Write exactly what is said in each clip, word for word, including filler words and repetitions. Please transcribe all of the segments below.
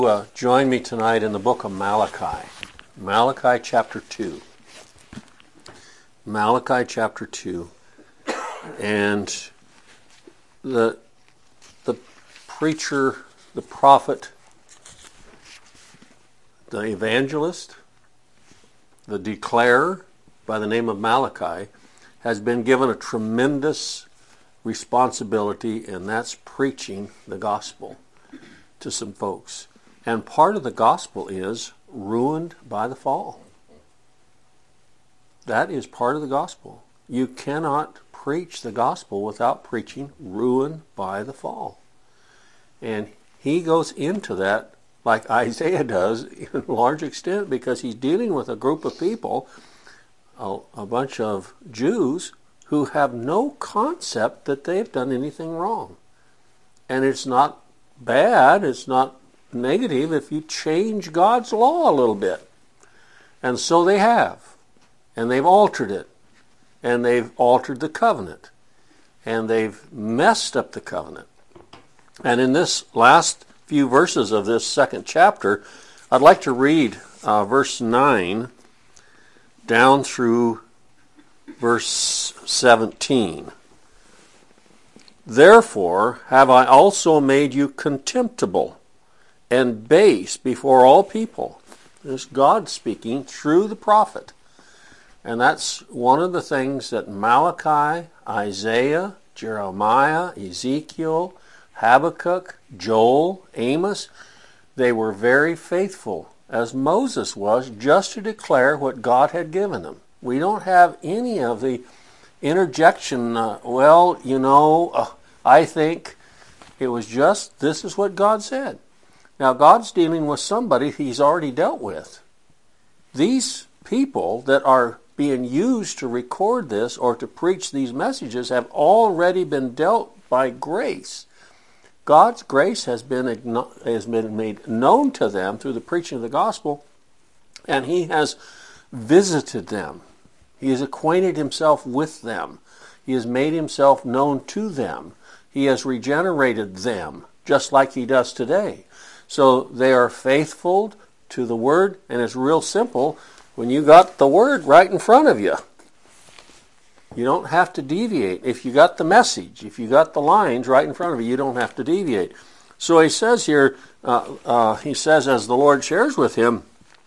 Uh, join me tonight in the book of Malachi. Malachi chapter two. Malachi chapter two. And the the preacher, the prophet, the evangelist, the declarer by the name of Malachi has been given a tremendous responsibility, and that's preaching the gospel to some folks. And part of the gospel is ruined by the fall. That is part of the gospel. You cannot preach the gospel without preaching ruined by the fall. And he goes into that like Isaiah does in a large extent, because he's dealing with a group of people, a, a bunch of Jews, who have no concept that they've done anything wrong. And it's not bad, it's not negative if you change God's law a little bit. And so they have. And they've altered it. And they've altered the covenant. And they've messed up the covenant. And in this last few verses of this second chapter, I'd like to read uh, verse nine down through verse seventeen. Therefore have I also made you contemptible and base before all people. This is God speaking through the prophet. And that's one of the things that Malachi, Isaiah, Jeremiah, Ezekiel, Habakkuk, Joel, Amos, they were very faithful, as Moses was, just to declare what God had given them. We don't have any of the interjection, uh, well, you know, uh, I think. It was just, this is what God said. Now, God's dealing with somebody he's already dealt with. These people that are being used to record this or to preach these messages have already been dealt by grace. God's grace has been, has been made known to them through the preaching of the gospel, and he has visited them. He has acquainted himself with them. He has made himself known to them. He has regenerated them, just like he does today. So they are faithful to the word, and it's real simple. When you got the word right in front of you, you don't have to deviate. If you got the message, if you got the lines right in front of you, you don't have to deviate. So he says here, uh, uh, he says, as the Lord shares with him,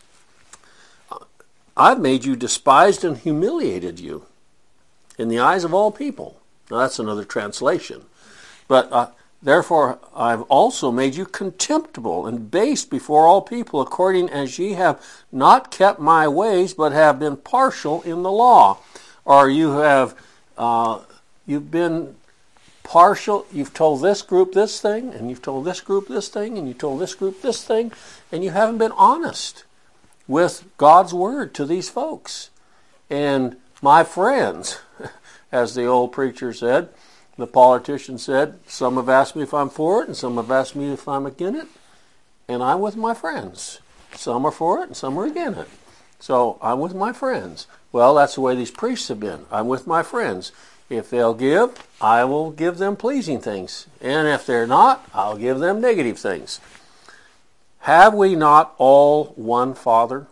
I've made you despised and humiliated you in the eyes of all people. Now that's another translation. But uh, therefore I've also made you contemptible and base before all people, according as ye have not kept my ways, but have been partial in the law. Or you have uh, you've been partial, you've told this group this thing, and you've told this group this thing, and you told this group this thing, and you haven't been honest with God's word to these folks. And my friends, as the old preacher said, the politician said, some have asked me if I'm for it, and some have asked me if I'm against it, and I'm with my friends. Some are for it, and some are against it. So I'm with my friends. Well, that's the way these priests have been. I'm with my friends. If they'll give, I will give them pleasing things. And if they're not, I'll give them negative things. Have we not all one Father?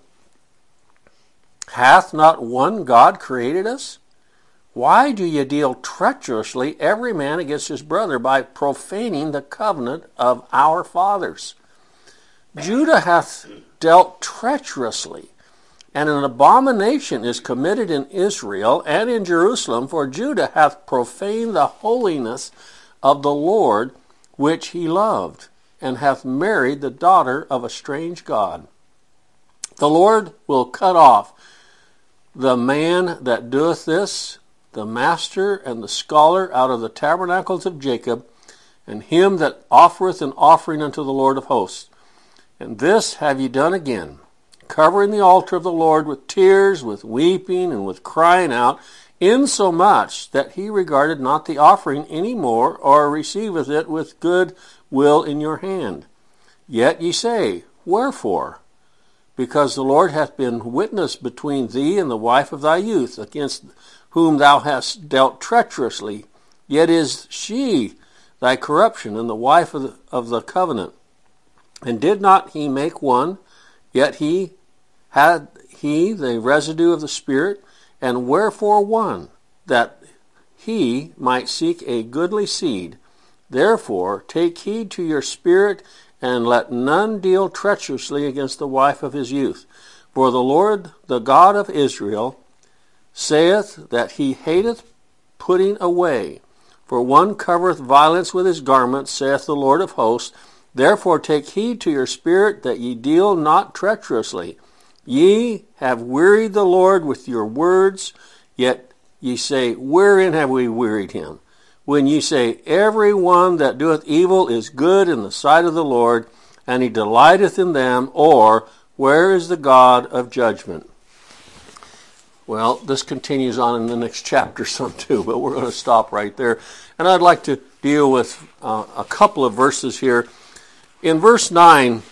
Hath not one God created us? Why do ye deal treacherously every man against his brother by profaning the covenant of our fathers? Judah hath dealt treacherously, and an abomination is committed in Israel and in Jerusalem, for Judah hath profaned the holiness of the Lord which he loved, and hath married the daughter of a strange god. The Lord will cut off the man that doeth this, the master and the scholar, out of the tabernacles of Jacob, and him that offereth an offering unto the Lord of hosts. And this have ye done again, covering the altar of the Lord with tears, with weeping, and with crying out, insomuch that he regarded not the offering any more, or receiveth it with good will in your hand. Yet ye say, wherefore? Because the Lord hath been witness between thee and the wife of thy youth, against whom thou hast dealt treacherously, yet is she thy corruption, and the wife of the, of the covenant. And did not he make one, yet he had he the residue of the Spirit, and wherefore one, that he might seek a goodly seed. Therefore take heed to your spirit, and let none deal treacherously against the wife of his youth. For the Lord, the God of Israel, saith that he hateth putting away. For one covereth violence with his garment, saith the Lord of hosts. Therefore take heed to your spirit, that ye deal not treacherously. Ye have wearied the Lord with your words, yet ye say, wherein have we wearied him? When ye say, every one that doeth evil is good in the sight of the Lord, and he delighteth in them, or where is the God of judgment? Well, this continues on in the next chapter some too, but we're going to stop right there. And I'd like to deal with uh, a couple of verses here. In verse nine,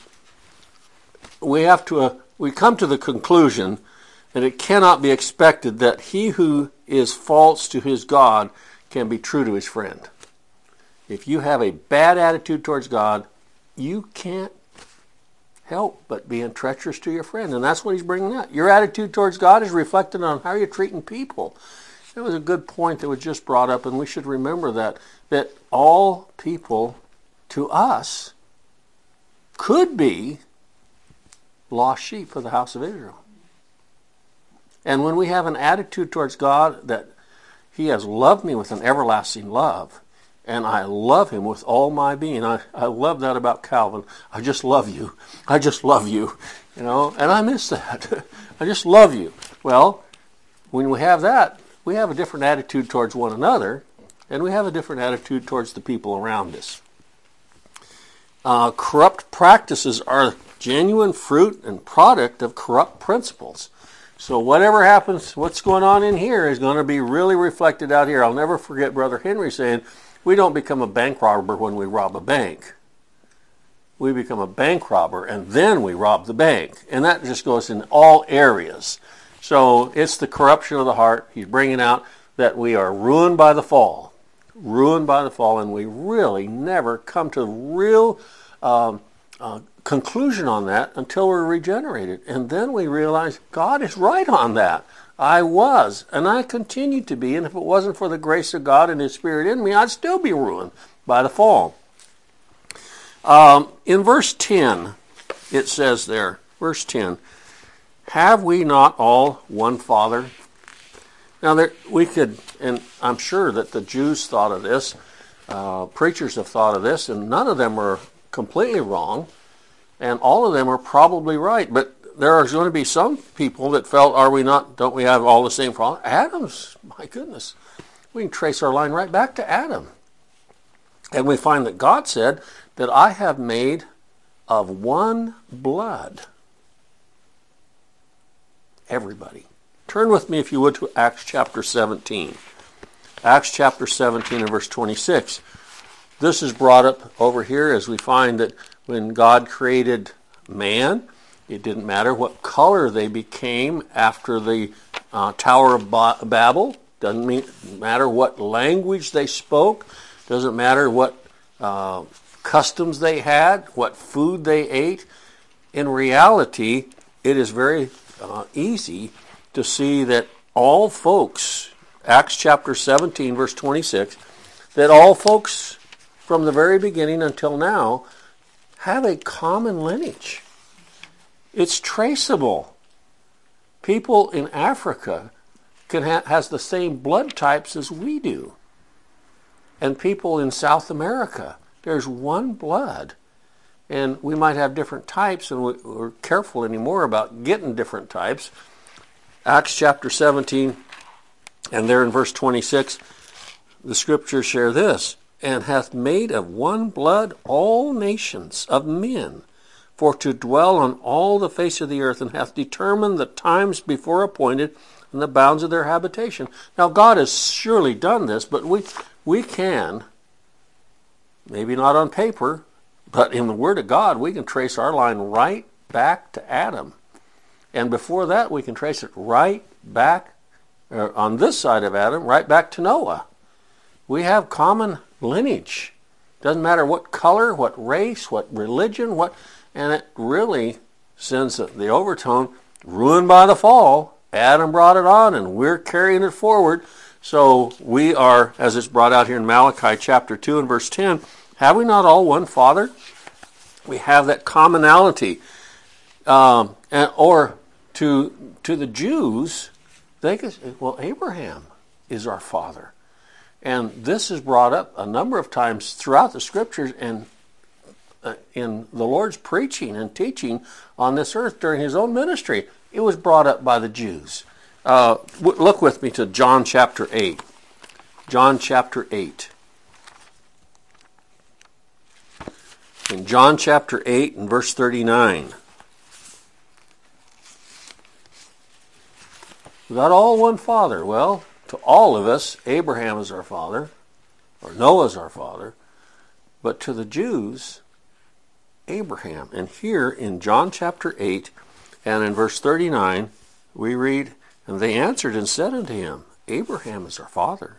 we have to uh, we come to the conclusion that it cannot be expected that he who is false to his God can be true to his friend. If you have a bad attitude towards God, you can't help but being treacherous to your friend. And that's what he's bringing out. Your attitude towards God is reflected on how you're treating people. That was a good point that was just brought up, and we should remember that, that all people to us could be lost sheep of the house of Israel. And when we have an attitude towards God that he has loved me with an everlasting love, and I love him with all my being. I, I love that about Calvin. I just love you. I just love you. You know, and I miss that. I just love you. Well, when we have that, we have a different attitude towards one another, and we have a different attitude towards the people around us. Uh, corrupt practices are genuine fruit and product of corrupt principles. So whatever happens, what's going on in here is going to be really reflected out here. I'll never forget Brother Henry saying, we don't become a bank robber when we rob a bank. We become a bank robber, and then we rob the bank. And that just goes in all areas. So it's the corruption of the heart. He's bringing out that we are ruined by the fall. Ruined by the fall, and we really never come to real um, uh, conclusion on that until we're regenerated. And then we realize God is right on that. I was, and I continue to be, and if it wasn't for the grace of God and his Spirit in me, I'd still be ruined by the fall. Um, in verse ten, it says there, verse ten, have we not all one Father? Now, there, we could, and I'm sure that the Jews thought of this, uh, preachers have thought of this, and none of them are completely wrong, and all of them are probably right, but there are going to be some people that felt, are we not, don't we have all the same Father? Adam's, my goodness, we can trace our line right back to Adam. And we find that God said that I have made of one blood everybody. Turn with me, if you would, to Acts chapter seventeen. Acts chapter seventeen and verse twenty-six. This is brought up over here as we find that when God created man, it didn't matter what color they became after the uh, Tower of ba- Babel. Doesn't mean, matter what language they spoke. Doesn't matter what uh, customs they had, what food they ate. In reality, it is very uh, easy to see that all folks, Acts chapter seventeen, verse twenty-six, that all folks from the very beginning until now have a common lineage. It's traceable. People in Africa can ha- has the same blood types as we do. And people in South America, there's one blood. And we might have different types, and we, we're careful anymore about getting different types. Acts chapter seventeen, and there in verse twenty-six, the scriptures share this, and hath made of one blood all nations of men, for to dwell on all the face of the earth, and hath determined the times before appointed and the bounds of their habitation. Now God has surely done this, but we we can, maybe not on paper, but in the Word of God, we can trace our line right back to Adam. And before that, we can trace it right back, uh, on this side of Adam, right back to Noah. We have common lineage. Doesn't matter what color, what race, what religion, what And it really sends the overtone, ruined by the fall. Adam brought it on, and we're carrying it forward. So we are, as it's brought out here in Malachi chapter two and verse ten, have we not all one Father? We have that commonality. Um, and, or to to the Jews, they could say, well, Abraham is our father. And this is brought up a number of times throughout the Scriptures and uh, in the Lord's preaching and teaching on this earth during his own ministry. It was brought up by the Jews. Uh, w- look with me to John chapter eight. John chapter eight. In John chapter eight and verse thirty-nine. We got all one Father. Well, to all of us, Abraham is our father, or Noah is our father. But to the Jews, Abraham. And here in John chapter eight and in verse thirty-nine, we read, and they answered and said unto him, Abraham is our father.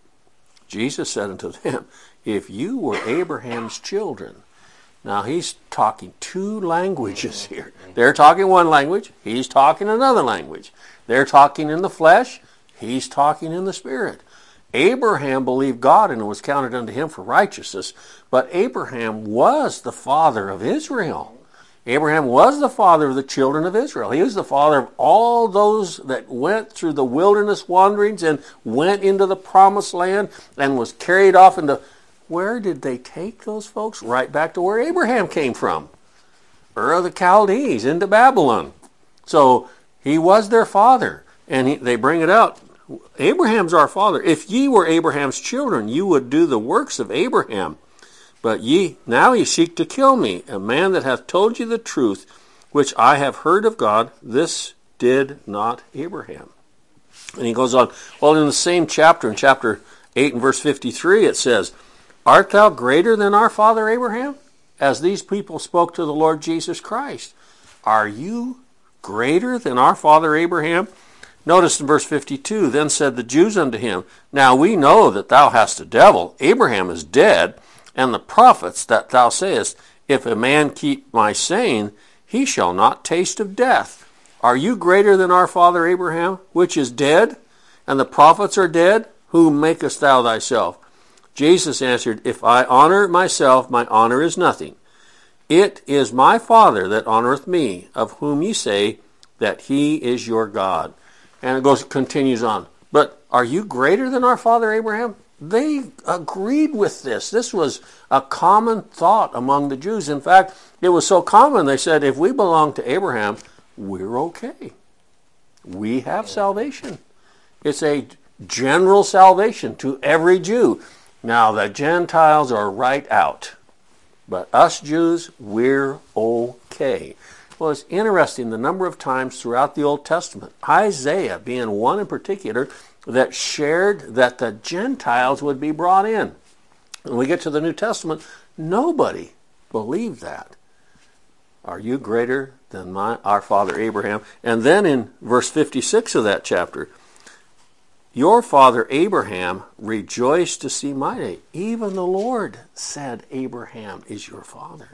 Jesus said unto them, if you were Abraham's children. Now he's talking two languages here. They're talking one language, he's talking another language. They're talking in the flesh, he's talking in the spirit. Abraham believed God and it was counted unto him for righteousness. But Abraham was the father of Israel. Abraham was the father of the children of Israel. He was the father of all those that went through the wilderness wanderings and went into the promised land and was carried off into... Where did they take those folks? Right back to where Abraham came from. Ur of the Chaldees, into Babylon. So he was their father. And he, they bring it out. Abraham's our father. If ye were Abraham's children, you would do the works of Abraham. But ye, now ye seek to kill me, a man that hath told you the truth, which I have heard of God. This did not Abraham. And he goes on. Well, in the same chapter, in chapter eight and verse fifty-three, it says, art thou greater than our father Abraham? As these people spoke to the Lord Jesus Christ. Are you greater than our father Abraham? Notice in verse fifty-two, then said the Jews unto him, now we know that thou hast a devil. Abraham is dead, and the prophets that thou sayest, if a man keep my saying, he shall not taste of death. Are you greater than our father Abraham, which is dead, and the prophets are dead? Whom makest thou thyself? Jesus answered, if I honor myself, my honor is nothing. It is my Father that honoreth me, of whom ye say that he is your God. And it goes continues on. But are you greater than our father Abraham? They agreed with this. This was a common thought among the Jews. In fact, it was so common they said, if we belong to Abraham, we're okay. We have salvation. It's a general salvation to every Jew. Now, the Gentiles are right out. But us Jews, we're okay. Well, it's interesting the number of times throughout the Old Testament, Isaiah being one in particular, that shared that the Gentiles would be brought in. When we get to the New Testament, nobody believed that. Are you greater than my, our father Abraham? And then in verse fifty-six of that chapter, your father Abraham rejoiced to see my day. Even the Lord said Abraham is your father.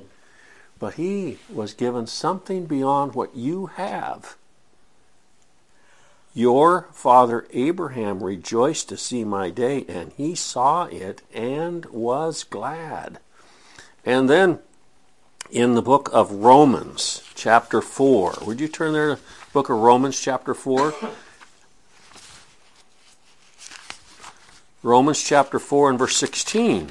But he was given something beyond what you have. Your father Abraham rejoiced to see my day, and he saw it and was glad. And then in the book of Romans, chapter four, would you turn there to the book of Romans, chapter four? Romans chapter four and verse sixteen.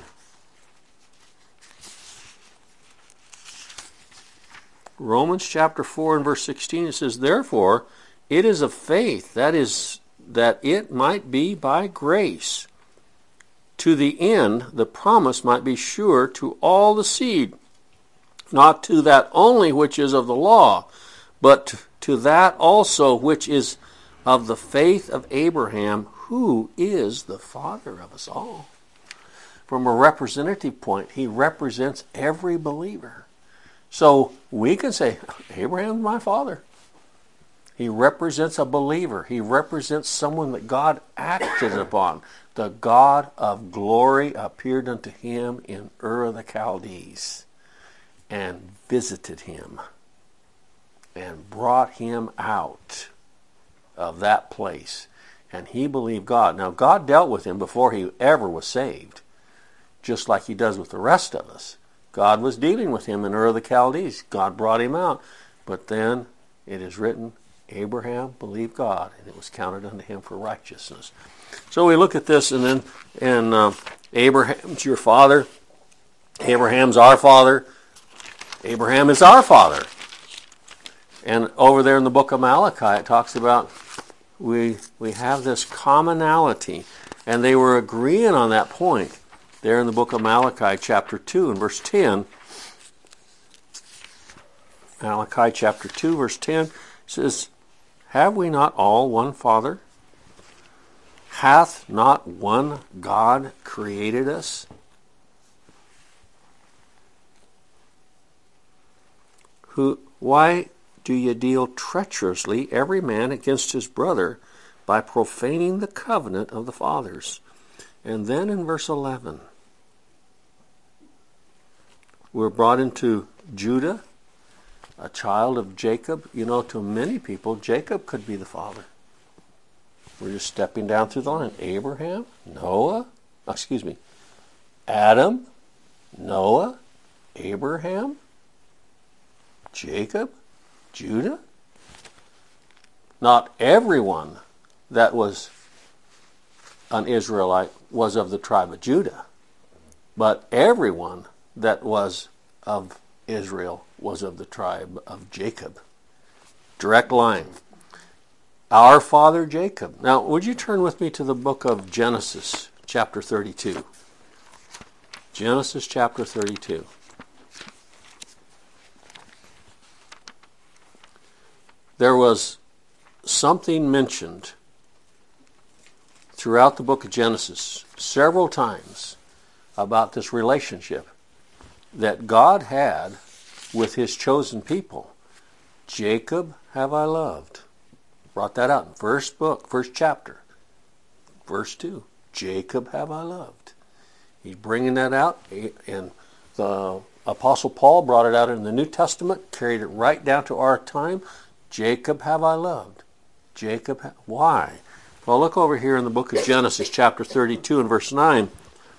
Romans chapter four and verse sixteen, it says, therefore, it is of faith, that is, that it might be by grace, to the end the promise might be sure to all the seed, not to that only which is of the law, but to that also which is of the faith of Abraham, who is the father of us all. From a representative point, he represents every believer. So we can say, Abraham's my father. He represents a believer. He represents someone that God acted upon. The God of glory appeared unto him in Ur of the Chaldees. and visited him and brought him out of that place. And he believed God. Now, God dealt with him before he ever was saved, just like he does with the rest of us. God was dealing with him in Ur of the Chaldees. God brought him out. But then it is written, Abraham believed God, and it was counted unto him for righteousness. So we look at this, and then and uh, Abraham's your father. Abraham's our father. Abraham is our father. And over there in the book of Malachi, it talks about we we have this commonality, and they were agreeing on that point there in the book of Malachi, chapter two, and verse ten. Malachi chapter two, verse ten says, have we not all one Father? Hath not one God created us? Who? Why do ye deal treacherously every man against his brother by profaning the covenant of the fathers? And then in verse eleven, we're brought into Judah, a child of Jacob. You know, to many people, Jacob could be the father. We're just stepping down through the line. Abraham, Noah, excuse me, Adam, Noah, Abraham, Jacob, Judah. Not everyone that was an Israelite was of the tribe of Judah, but everyone that was of Israel was of the tribe of Jacob. Direct line. Our father Jacob. Now, would you turn with me to the book of Genesis, chapter thirty-two? Genesis chapter thirty-two. There was something mentioned throughout the book of Genesis several times about this relationship that God had with his chosen people. Jacob have I loved. Brought that out in first book, first chapter, verse two. Jacob have I loved. He's bringing that out, and the Apostle Paul brought it out in the New Testament, carried it right down to our time. Jacob have I loved. Jacob, ha- why? Well, look over here in the book of Genesis, chapter thirty-two and verse nine.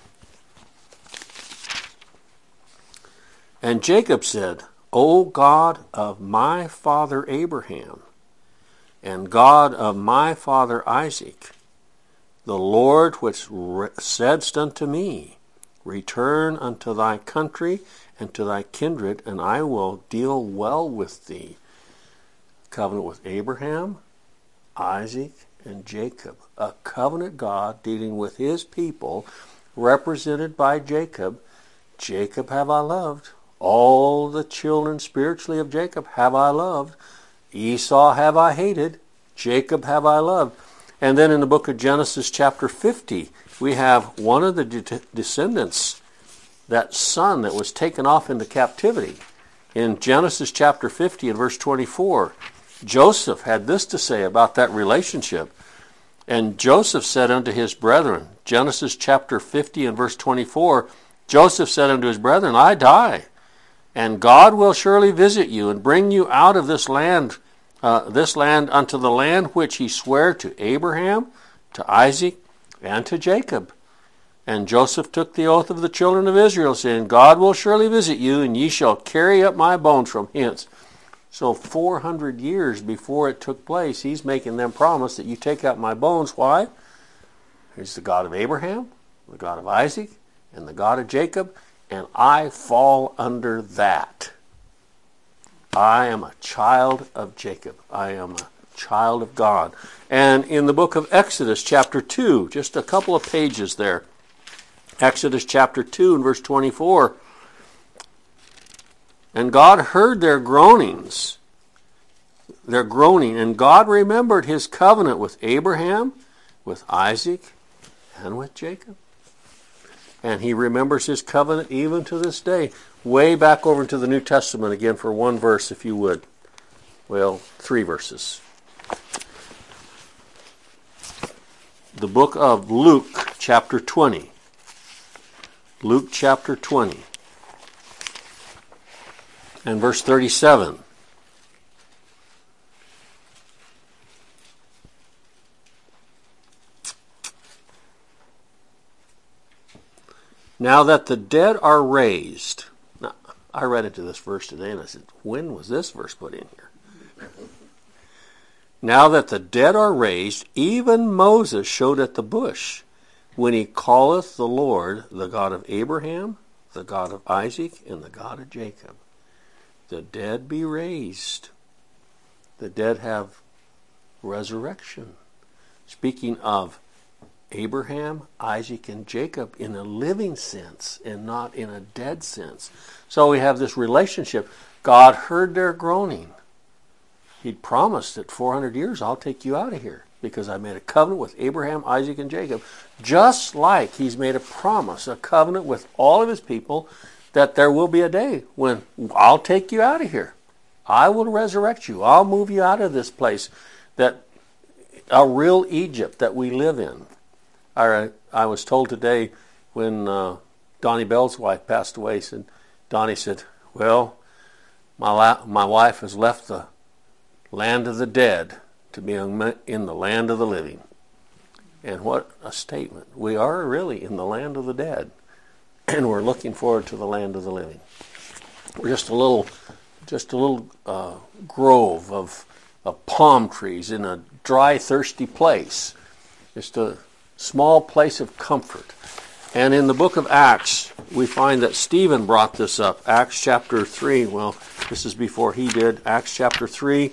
And Jacob said, O God of my father Abraham, and God of my father Isaac, the Lord which saidst unto me, return unto thy country and to thy kindred, and I will deal well with thee. Covenant with Abraham, Isaac, and Jacob. A covenant God dealing with his people, represented by Jacob. Jacob have I loved. All the children spiritually of Jacob have I loved. Esau have I hated. Jacob have I loved. And then in the book of Genesis chapter fifty, we have one of the de- descendants, that son that was taken off into captivity. In Genesis chapter fifty and verse twenty-four, Joseph had this to say about that relationship. And Joseph said unto his brethren, Genesis chapter fifty and verse twenty-four, Joseph said unto his brethren, I die, and God will surely visit you and bring you out of this land, uh, this land unto the land which he sware to Abraham, to Isaac, and to Jacob. And Joseph took the oath of the children of Israel, saying, God will surely visit you, and ye shall carry up my bones from hence. So four hundred years before it took place, he's making them promise that you take out my bones. Why? He's the God of Abraham, the God of Isaac, and the God of Jacob, and I fall under that. I am a child of Jacob. I am a child of God. And in the book of Exodus chapter two, just a couple of pages there, Exodus chapter two and verse twenty-four, and God heard their groanings, their groaning, and God remembered his covenant with Abraham, with Isaac, and with Jacob. And he remembers his covenant even to this day. Way back over into the New Testament again for one verse, if you would. Well, three verses. The book of Luke, chapter twenty. Luke, chapter twenty. And verse thirty-seven. Now that the dead are raised. Now, I read into this verse today and I said, when was this verse put in here? Now that the dead are raised, even Moses showed at the bush, when he calleth the Lord, the God of Abraham, the God of Isaac, and the God of Jacob. The dead be raised. The dead have resurrection. Speaking of Abraham, Isaac, and Jacob in a living sense and not in a dead sense. So we have this relationship. God heard their groaning. He'd promised that four hundred years, I'll take you out of here because I made a covenant with Abraham, Isaac, and Jacob. Just like he's made a promise, a covenant with all of his people that there will be a day when I'll take you out of here. I will resurrect you. I'll move you out of this place, that a real Egypt that we live in. I, I was told today when uh, Donnie Bell's wife passed away, said, Donnie said, well, my, la- my wife has left the land of the dead to be in the land of the living. And what a statement. We are really in the land of the dead, and we're looking forward to the land of the living. We're just a little, just a little uh, grove of, of palm trees in a dry, thirsty place. Just a small place of comfort. And in the book of Acts, we find that Stephen brought this up. Acts chapter three. Well, this is before he did. Acts chapter three.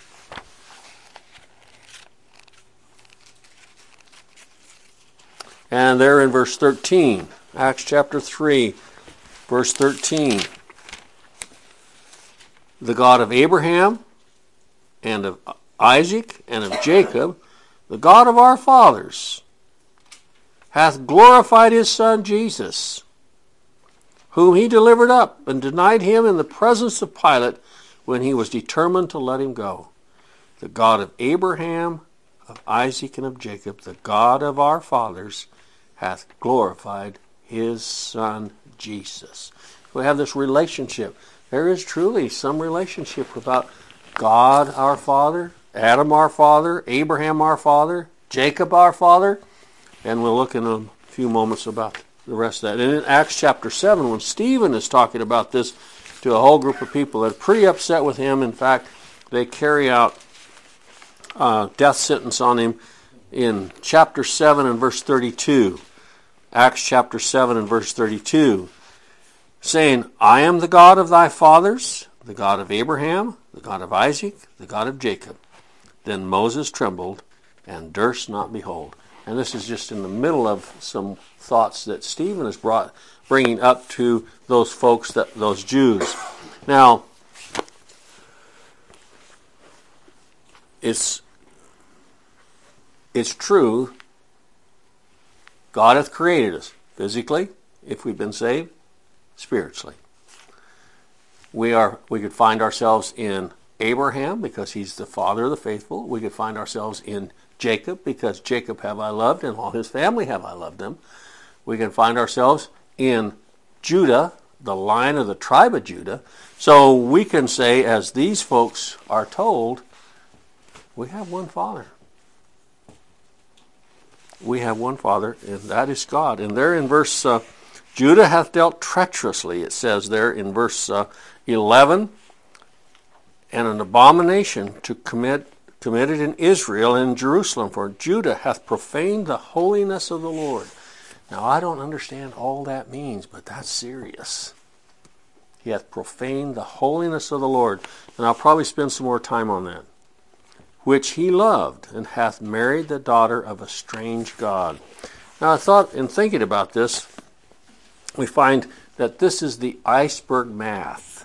And there in verse thirteen. Acts chapter three, verse thirteen. The God of Abraham and of Isaac and of Jacob, the God of our fathers, hath glorified his Son Jesus, whom he delivered up and denied him in the presence of Pilate when he was determined to let him go. The God of Abraham, of Isaac, and of Jacob, the God of our fathers, hath glorified his Son Jesus. We have this relationship. There is truly some relationship about God our Father, Adam our Father, Abraham our Father, Jacob our Father, and we'll look in a few moments about the rest of that. And in Acts chapter seven, when Stephen is talking about this to a whole group of people that are pretty upset with him, in fact, they carry out uh, death sentence on him in chapter seven and verse thirty-two. Acts chapter seven and verse thirty-two, saying, I am the God of thy fathers, the God of Abraham, the God of Isaac, the God of Jacob. Then Moses trembled and durst not behold. And this is just in the middle of some thoughts that Stephen is brought, bringing up to those folks, that those Jews. Now, it's it's true. God hath created us physically, if we've been saved, spiritually. We are. We could find ourselves in Abraham because he's the father of the faithful. We could find ourselves in Jacob because Jacob have I loved and all his family have I loved them. We can find ourselves in Judah, the line of the tribe of Judah. So we can say, as these folks are told, we have one Father. We have one Father, and that is God. And there in verse, uh, Judah hath dealt treacherously, it says there in verse uh, eleven, and an abomination to commit committed in Israel and in Jerusalem, for Judah hath profaned the holiness of the Lord. Now, I don't understand all that means, but that's serious. He hath profaned the holiness of the Lord. And I'll probably spend some more time on that. Which he loved, and hath married the daughter of a strange god. Now, I thought, in thinking about this, we find that this is the iceberg math.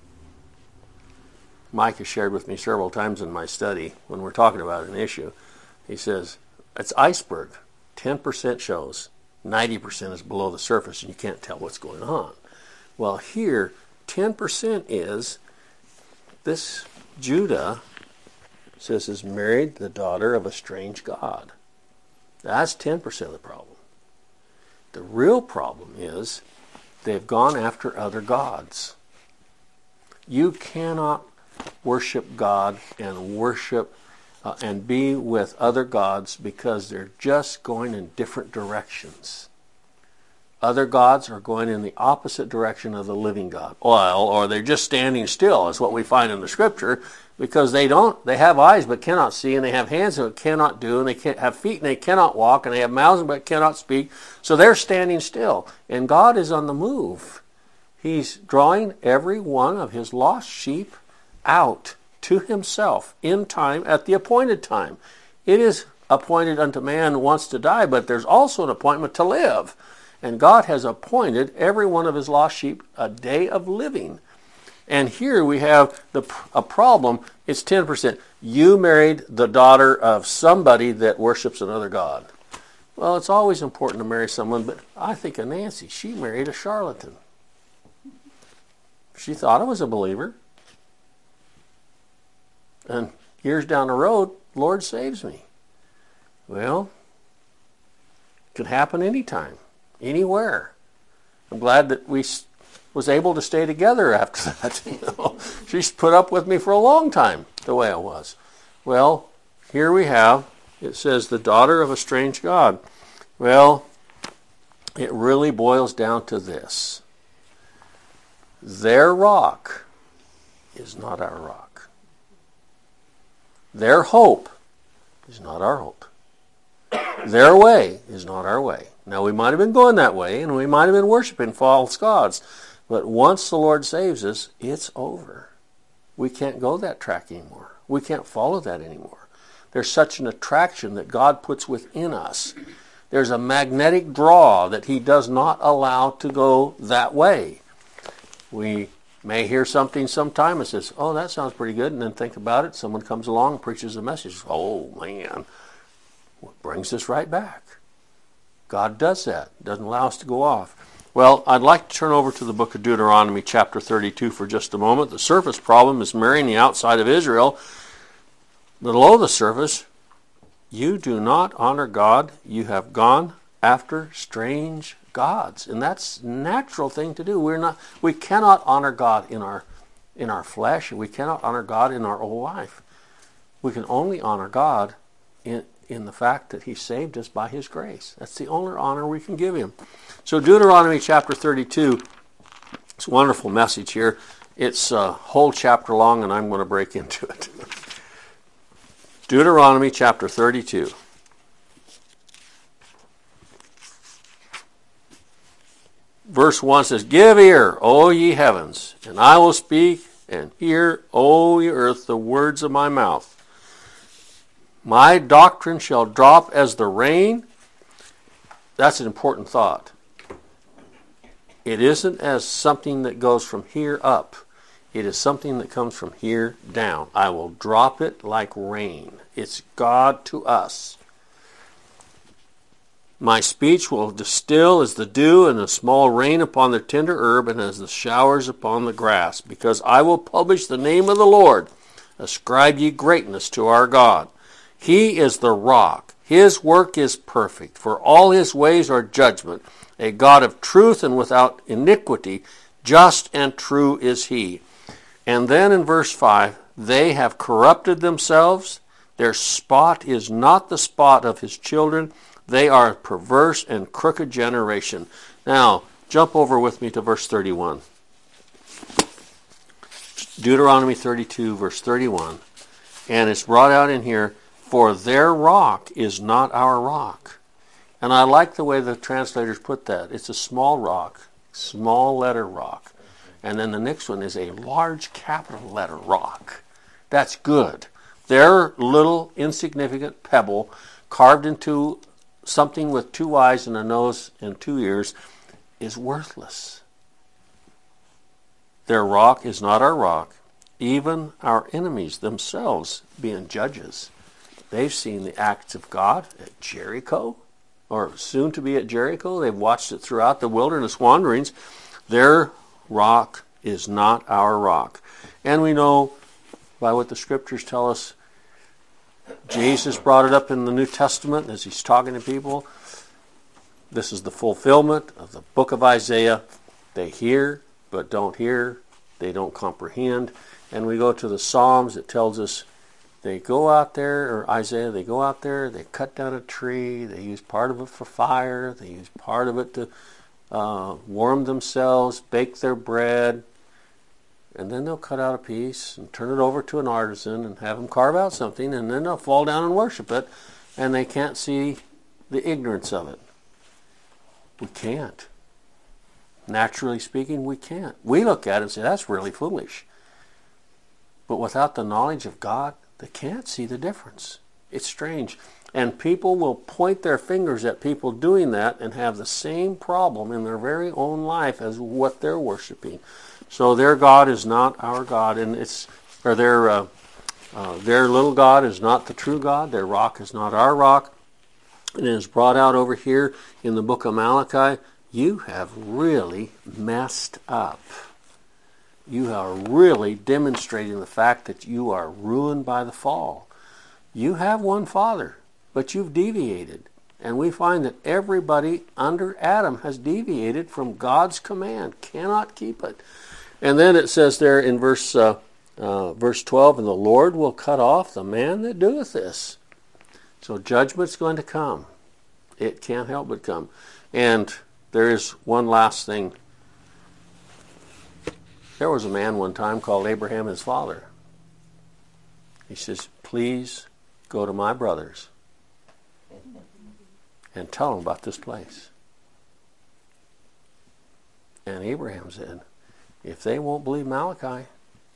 Mike has shared with me several times in my study when we're talking about an issue. He says, it's iceberg. ten percent shows. ninety percent is below the surface and you can't tell what's going on. Well, here, ten percent is this Judah says is married the daughter of a strange god. That's ten percent of the problem. The real problem is they've gone after other gods. You cannot worship God and worship uh, and be with other gods because they're just going in different directions. Other gods are going in the opposite direction of the living God. Well, or they're just standing still, is what we find in the Scripture, because they don't, they have eyes but cannot see, and they have hands but cannot do, and they can't have feet and they cannot walk, and they have mouths but cannot speak. So they're standing still. And God is on the move. He's drawing every one of his lost sheep out to himself in time, at the appointed time. It is appointed unto man once to die, but there's also an appointment to live. And God has appointed every one of his lost sheep a day of living. And here we have the a problem. It's ten percent. You married the daughter of somebody that worships another god. Well, it's always important to marry someone, but I think of Nancy. She married a charlatan. She thought I was a believer. And years down the road, Lord saves me. Well, it could happen anytime, anywhere. I'm glad that we was able to stay together after that. You know, she's put up with me for a long time, the way I was. Well, here we have, it says, the daughter of a strange god. Well, it really boils down to this. Their rock is not our rock. Their hope is not our hope. Their way is not our way. Now, we might have been going that way, and we might have been worshiping false gods. But once the Lord saves us, it's over. We can't go that track anymore. We can't follow that anymore. There's such an attraction that God puts within us. There's a magnetic draw that he does not allow to go that way. We may hear something sometime and says, oh, that sounds pretty good, and then think about it. Someone comes along and preaches a message. Oh, man. It brings us right back. God does that. Doesn't allow us to go off. Well, I'd like to turn over to the book of Deuteronomy chapter thirty-two for just a moment. The surface problem is marrying the outside of Israel. Below the surface, you do not honor God. You have gone after strange gods. And that's a natural thing to do. We're not we cannot honor God in our in our flesh. We cannot honor God in our old life. We can only honor God in in the fact that he saved us by his grace. That's the only honor we can give him. So Deuteronomy chapter thirty-two, it's a wonderful message here. It's a whole chapter long, and I'm going to break into it. Deuteronomy chapter thirty-two. Verse one says, give ear, O ye heavens, and I will speak, and hear, O ye earth, the words of my mouth. My doctrine shall drop as the rain. That's an important thought. It isn't as something that goes from here up. It is something that comes from here down. I will drop it like rain. It's God to us. My speech will distill as the dew and the small rain upon the tender herb and as the showers upon the grass, because I will publish the name of the Lord. Ascribe ye greatness to our God. He is the rock. His work is perfect, for all his ways are judgment. A God of truth and without iniquity, just and true is he. And then in verse five, they have corrupted themselves. Their spot is not the spot of his children. They are a perverse and crooked generation. Now, jump over with me to verse thirty-one. Deuteronomy thirty-two, verse thirty-one. And it's brought out in here, for their rock is not our rock. And I like the way the translators put that. It's a small rock, small letter rock. And then the next one is a large capital letter rock. That's good. Their little insignificant pebble carved into something with two eyes and a nose and two ears is worthless. Their rock is not our rock. Even our enemies themselves, being judges, they've seen the acts of God at Jericho, or soon to be at Jericho. They've watched it throughout the wilderness wanderings. Their rock is not our rock. And we know by what the scriptures tell us, Jesus brought it up in the New Testament as he's talking to people. This is the fulfillment of the book of Isaiah. They hear, but don't hear. they don't comprehend. And we go to the Psalms, it tells us they go out there, or Isaiah, they go out there, they cut down a tree, they use part of it for fire, they use part of it to uh, warm themselves, bake their bread, and then they'll cut out a piece and turn it over to an artisan and have them carve out something, and then they'll fall down and worship it, and they can't see the ignorance of it. We can't. Naturally speaking, we can't. We look at it and say, that's really foolish. But without the knowledge of God, they can't see the difference. It's strange. And people will point their fingers at people doing that and have the same problem in their very own life as what they're worshiping. So their God is not our God, and it's or their uh, uh, their little God is not the true God. Their rock is not our rock. And it is brought out over here in the book of Malachi. You have really messed up. You are really demonstrating the fact that you are ruined by the fall. You have one Father, but you've deviated. And we find that everybody under Adam has deviated from God's command, cannot keep it. And then it says there in verse uh, uh, verse twelve, and the Lord will cut off the man that doeth this. So judgment's going to come. It can't help but come. And there is one last thing. There was a man one time called Abraham, his father. He says, please go to my brothers and tell them about this place. And Abraham said, if they won't believe Malachi,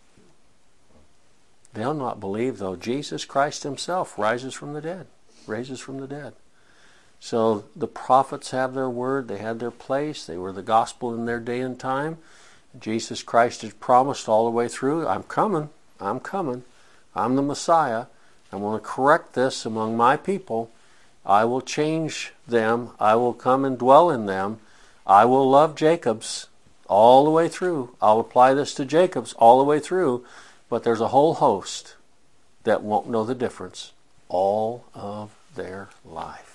they'll not believe though Jesus Christ himself rises from the dead, raises from the dead. So the prophets have their word, they had their place, they were the gospel in their day and time. Jesus Christ has promised all the way through, I'm coming, I'm coming, I'm the Messiah, I'm going to correct this among my people, I will change them, I will come and dwell in them, I will love Jacob's all the way through, I'll apply this to Jacob's all the way through, but there's a whole host that won't know the difference all of their life.